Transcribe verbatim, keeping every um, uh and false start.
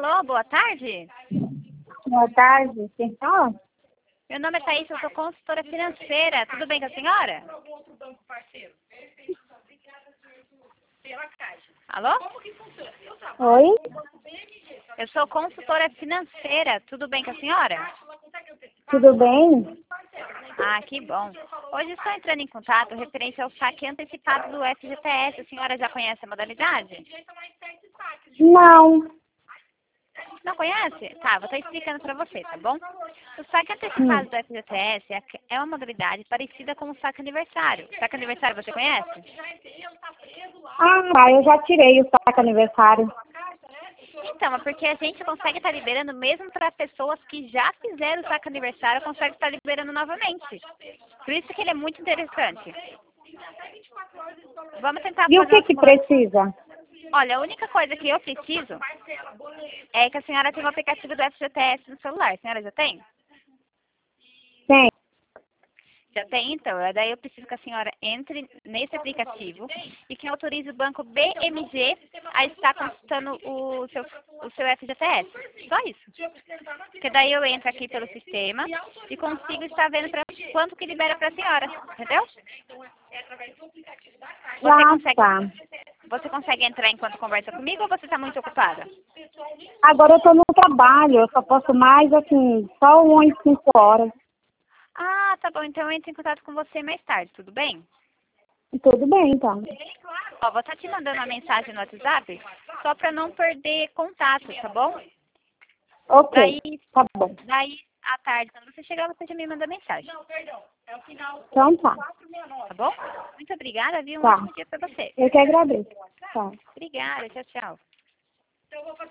Alô, boa tarde. Boa tarde, quem fala? Meu nome é Thaís, eu sou consultora financeira. Tudo bem com a senhora? Alô? Oi? Eu sou consultora financeira. Tudo bem com a senhora? Tudo bem? Ah, que bom. Hoje estou entrando em contato referente ao saque antecipado do F G T S. A senhora já conhece a modalidade? Não. Não conhece? Tá, vou estar explicando para você, tá bom? O saque antecipado Hum. do F G T S é é uma modalidade parecida com o saque aniversário. Saque aniversário você conhece? Ah, tá, eu já tirei o saque aniversário. Então, é porque a gente consegue estar liberando mesmo para pessoas que já fizeram o saque aniversário, consegue estar liberando novamente. Por isso que ele é muito interessante. Vamos tentar E o fazer que uma que simulação. precisa? Olha, a única coisa que eu preciso é que a senhora tenha o aplicativo do F G T S no celular. A senhora já tem? Tem. Já tem, então. Daí eu preciso que a senhora entre nesse aplicativo e que autorize o banco B M G a estar consultando o seu, o seu F G T S. Só isso. Porque daí eu entro aqui pelo sistema e consigo estar vendo pra, quanto que libera para a senhora. Entendeu? Você Ah, consegue, tá. você consegue entrar enquanto conversa comigo ou você está muito ocupada? Agora eu tô no trabalho, eu só posso mais, assim, só umas cinco horas. Ah, tá bom. Então eu entro em contato com você mais tarde, tudo bem? Tudo bem, então. Ó, vou estar te mandando uma mensagem no WhatsApp só para não perder contato, tá bom? Ok, Daí, tá bom. daí, à tarde, quando você chegar, você já me manda mensagem. Então tá. Tá bom? Muito obrigada, viu? Um Tá. ótimo dia para você. Eu que agradeço. Tá. Obrigada, tchau, tchau.